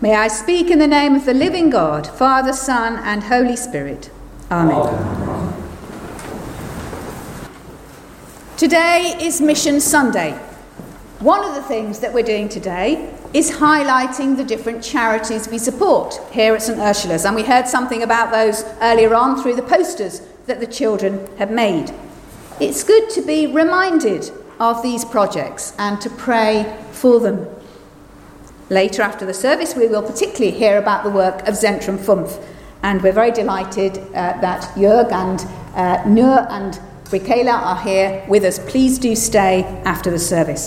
May I speak in the name of the living God, Father, Son, and Holy Spirit. Amen. Today is Mission Sunday. One of the things that we're doing today is highlighting the different charities we support here at St Ursula's, and we heard something about those earlier on through the posters that the children have made. It's good to be reminded of these projects and to pray for them. Later after the service we will particularly hear about the work of Zentrum Fünf, and we're very delighted that Jörg and Nur and Brickela are here with us. Please do stay after the service.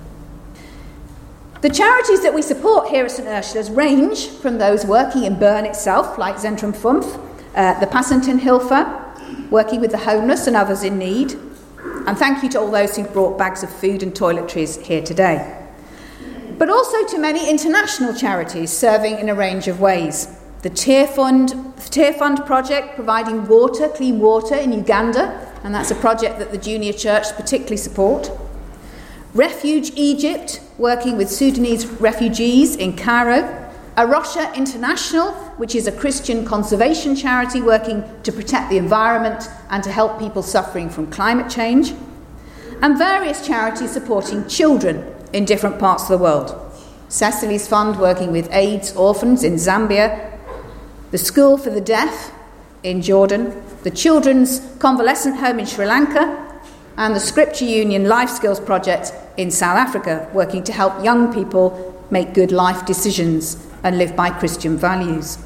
The charities that we support here at St Ursula's range from those working in Bern itself, like Zentrum Fünf, the Passentenhilfe, working with the homeless and others in need, and thank you to all those who've brought bags of food and toiletries here today. But also to many international charities serving in a range of ways. The Tear Fund project providing clean water in Uganda, and that's a project that the Junior Church particularly support. Refuge Egypt, working with Sudanese refugees in Cairo. Arosha International, which is a Christian conservation charity working to protect the environment and to help people suffering from climate change. And various charities supporting children in different parts of the world. Cecily's Fund working with AIDS orphans in Zambia, the School for the Deaf in Jordan, the Children's Convalescent Home in Sri Lanka, and the Scripture Union Life Skills Project in South Africa, working to help young people make good life decisions and live by Christian values.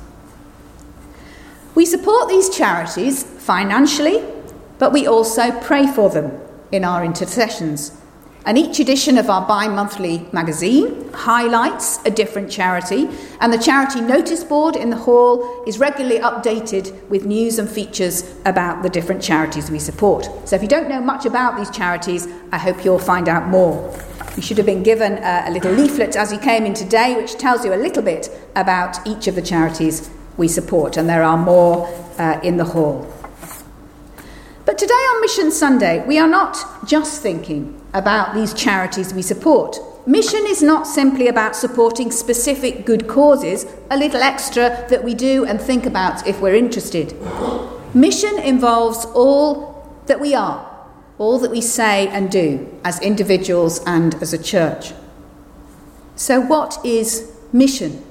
We support these charities financially, but we also pray for them in our intercessions. And each edition of our bi-monthly magazine highlights a different charity, and the charity notice board in the hall is regularly updated with news and features about the different charities we support. So if you don't know much about these charities, I hope you'll find out more. You should have been given a little leaflet as you came in today, which tells you a little bit about each of the charities we support, and there are more in the hall. But today on Mission Sunday, we are not just thinking about these charities we support. Mission is not simply about supporting specific good causes, a little extra that we do and think about if we're interested. Mission involves all that we are, all that we say and do as individuals and as a church. So what is mission?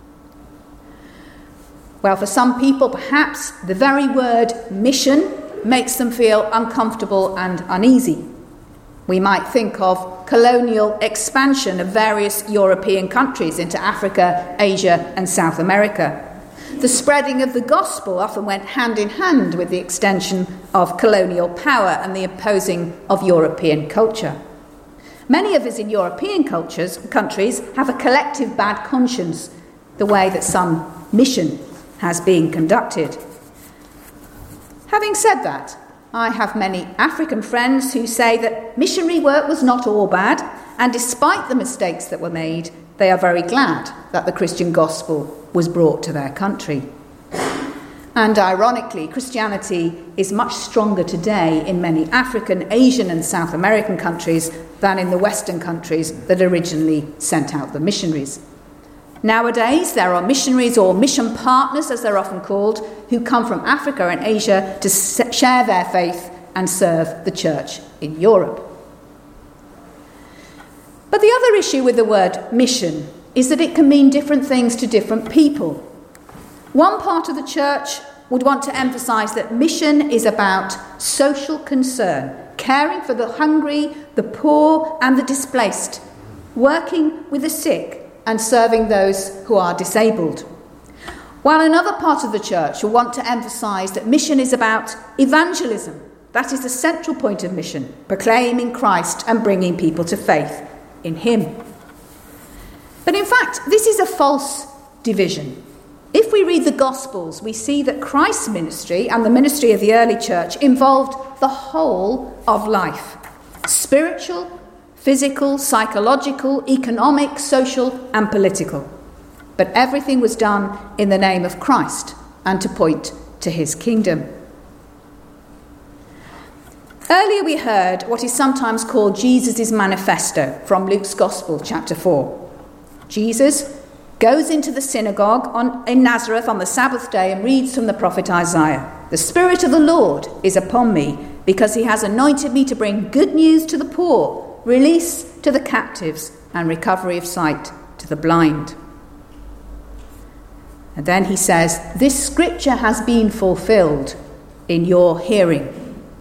Well, for some people, perhaps the very word mission makes them feel uncomfortable and uneasy. We might think of colonial expansion of various European countries into Africa, Asia, and South America. The spreading of the gospel often went hand in hand with the extension of colonial power and the imposing of European culture. Many of us in European countries have a collective bad conscience, the way that some mission has been conducted. Having said that, I have many African friends who say that missionary work was not all bad, and despite the mistakes that were made, they are very glad that the Christian gospel was brought to their country. And ironically, Christianity is much stronger today in many African, Asian and South American countries than in the Western countries that originally sent out the missionaries. Nowadays, there are missionaries, or mission partners as they're often called, who come from Africa and Asia to share their faith and serve the church in Europe. But the other issue with the word mission is that it can mean different things to different people. One part of the church would want to emphasise that mission is about social concern, caring for the hungry, the poor and the displaced, working with the sick, and serving those who are disabled. While another part of the church will want to emphasise that mission is about evangelism. That is the central point of mission, proclaiming Christ and bringing people to faith in him. But in fact, this is a false division. If we read the Gospels, we see that Christ's ministry and the ministry of the early church involved the whole of life: spiritual, physical, psychological, economic, social and political. But everything was done in the name of Christ and to point to his kingdom. Earlier we heard what is sometimes called Jesus' manifesto from Luke's Gospel, chapter 4. Jesus, goes into the synagogue in Nazareth on the Sabbath day and reads from the prophet Isaiah. The Spirit of the Lord is upon me, because he has anointed me to bring good news to the poor, release to the captives, and recovery of sight to the blind. And then he says, this scripture has been fulfilled in your hearing.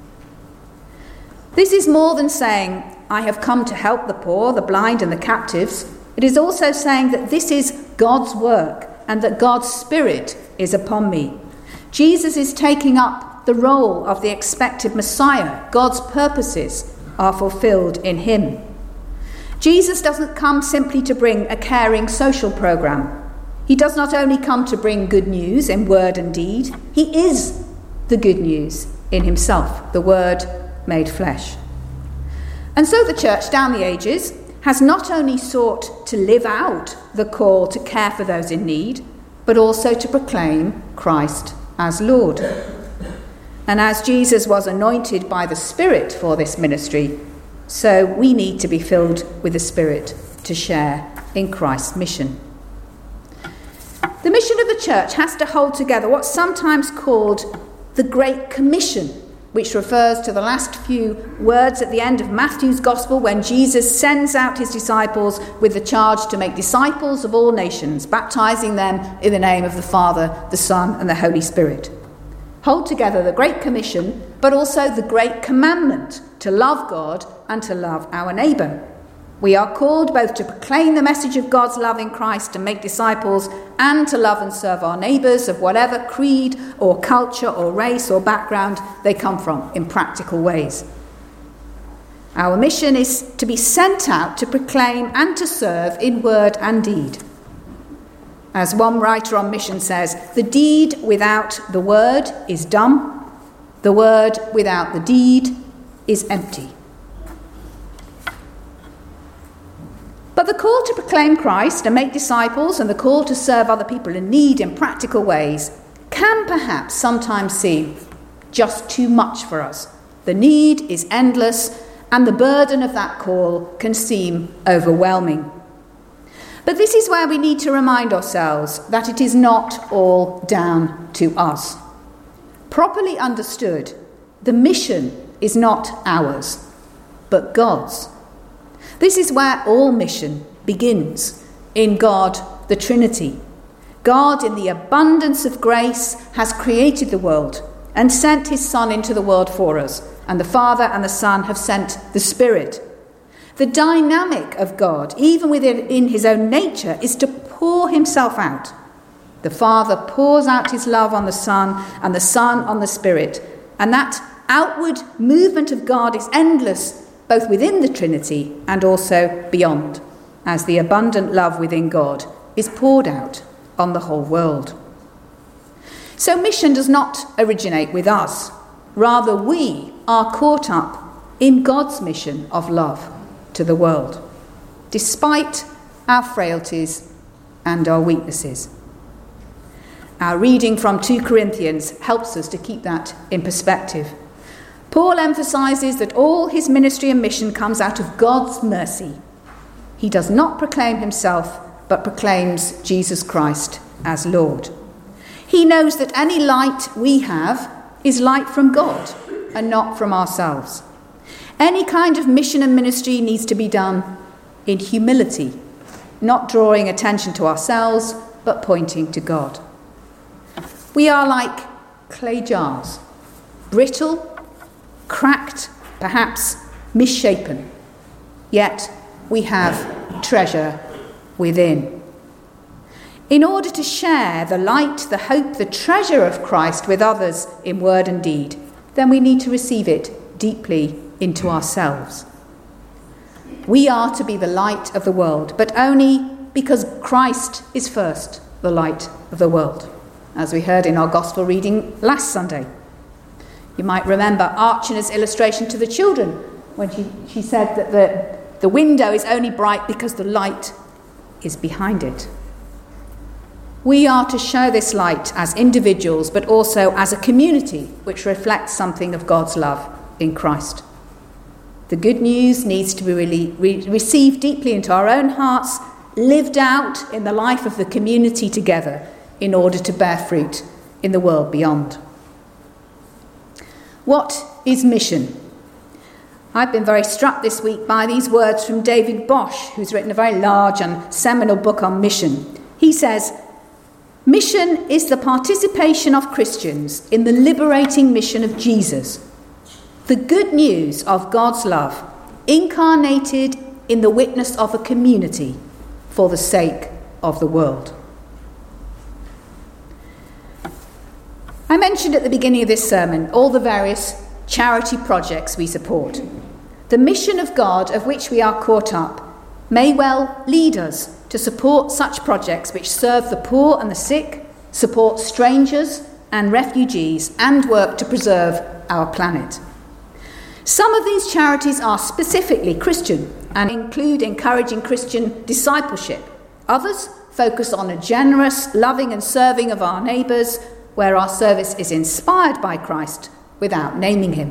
This is more than saying, I have come to help the poor, the blind, and the captives. It is also saying that this is God's work and that God's Spirit is upon me. Jesus is taking up the role of the expected Messiah. God's purposes are fulfilled in him. Jesus doesn't come simply to bring a caring social program. He does not only come to bring good news in word and deed, he is the good news in himself, the Word made flesh. And so the church down the ages has not only sought to live out the call to care for those in need, but also to proclaim Christ as Lord. And as Jesus was anointed by the Spirit for this ministry, so we need to be filled with the Spirit to share in Christ's mission. The mission of the church has to hold together what's sometimes called the Great Commission, which refers to the last few words at the end of Matthew's Gospel when Jesus sends out his disciples with the charge to make disciples of all nations, baptizing them in the name of the Father, the Son, and the Holy Spirit. Hold together the Great Commission, but also the Great Commandment to love God and to love our neighbour. We are called both to proclaim the message of God's love in Christ and make disciples, and to love and serve our neighbours of whatever creed or culture or race or background they come from in practical ways. Our mission is to be sent out to proclaim and to serve in word and deed. As one writer on mission says, the deed without the word is dumb, the word without the deed is empty. But the call to proclaim Christ and make disciples and the call to serve other people in need in practical ways can perhaps sometimes seem just too much for us. The need is endless and the burden of that call can seem overwhelming. But this is where we need to remind ourselves that it is not all down to us. Properly understood, the mission is not ours, but God's. This is where all mission begins, in God, the Trinity. God, in the abundance of grace, has created the world and sent his Son into the world for us, and the Father and the Son have sent the Spirit. The dynamic of God, even within his own nature, is to pour himself out. The Father pours out his love on the Son, and the Son on the Spirit, and that outward movement of God is endless, both within the Trinity and also beyond, as the abundant love within God is poured out on the whole world. So mission does not originate with us. Rather, we are caught up in God's mission of love to the world, despite our frailties and our weaknesses. Our reading from 2 Corinthians helps us to keep that in perspective. Paul emphasises that all his ministry and mission comes out of God's mercy. He does not proclaim himself, but proclaims Jesus Christ as Lord. He knows that any light we have is light from God and not from ourselves. Any kind of mission and ministry needs to be done in humility, not drawing attention to ourselves, but pointing to God. We are like clay jars, brittle, cracked, perhaps misshapen, yet we have treasure within. In order to share the light, the hope, the treasure of Christ with others in word and deed, then we need to receive it deeply into ourselves. We are to be the light of the world, but only because Christ is first the light of the world, as we heard in our gospel reading last Sunday. You might remember Archana's illustration to the children when she said that the window is only bright because the light is behind it. We are to show this light as individuals, but also as a community which reflects something of God's love in Christ. The good news needs to be really received deeply into our own hearts, lived out in the life of the community together in order to bear fruit in the world beyond. What is mission? I've been very struck this week by these words from David Bosch, who's written a very large and seminal book on mission. He says, "Mission is the participation of Christians in the liberating mission of Jesus, the good news of God's love, incarnated in the witness of a community for the sake of the world." I mentioned at the beginning of this sermon all the various charity projects we support. The mission of God of which we are caught up may well lead us to support such projects which serve the poor and the sick, support strangers and refugees, and work to preserve our planet. Some of these charities are specifically Christian and include encouraging Christian discipleship. Others focus on a generous, loving and serving of our neighbours, where our service is inspired by Christ without naming him.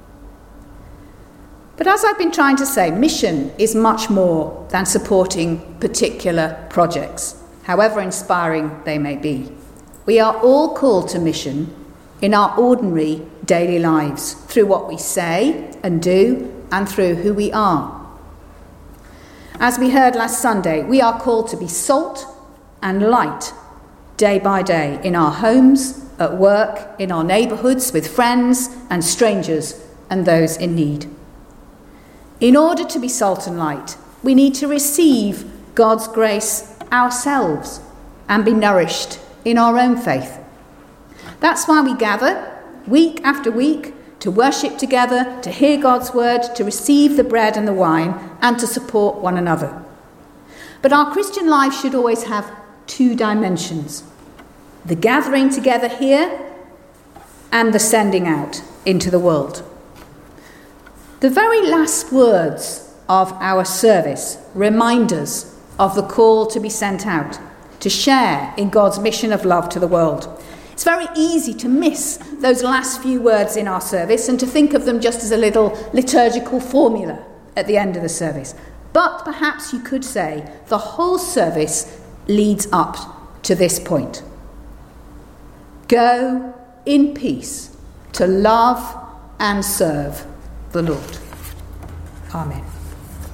But as I've been trying to say, mission is much more than supporting particular projects, however inspiring they may be. We are all called to mission in our ordinary daily lives, through what we say and do, and through who we are. As we heard last Sunday, we are called to be salt and light day by day in our homes, at work, in our neighbourhoods, with friends and strangers and those in need. In order to be salt and light, we need to receive God's grace ourselves and be nourished in our own faith. That's why we gather week after week to worship together, to hear God's word, to receive the bread and the wine, and to support one another. But our Christian life should always have two dimensions: the gathering together here and the sending out into the world. The very last words of our service remind us of the call to be sent out, to share in God's mission of love to the world. It's very easy to miss those last few words in our service and to think of them just as a little liturgical formula at the end of the service. But perhaps you could say the whole service leads up to this point. Go in peace to love and serve the Lord. Amen.